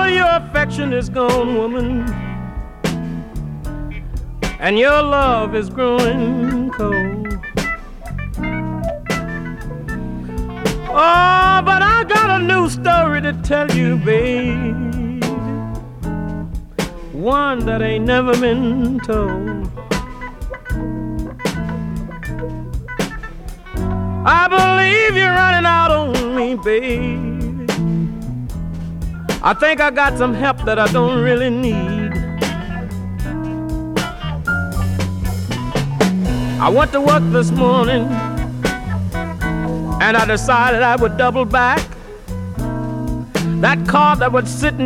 your affection is gone, woman, and your love is growing cold. Oh, but I got a new story to tell you, babe, one that ain't never been told. I believe you're running out on me, babe. I think I got some help that I don't really need. I went to work this morning and I decided I would double back. That car that was sitting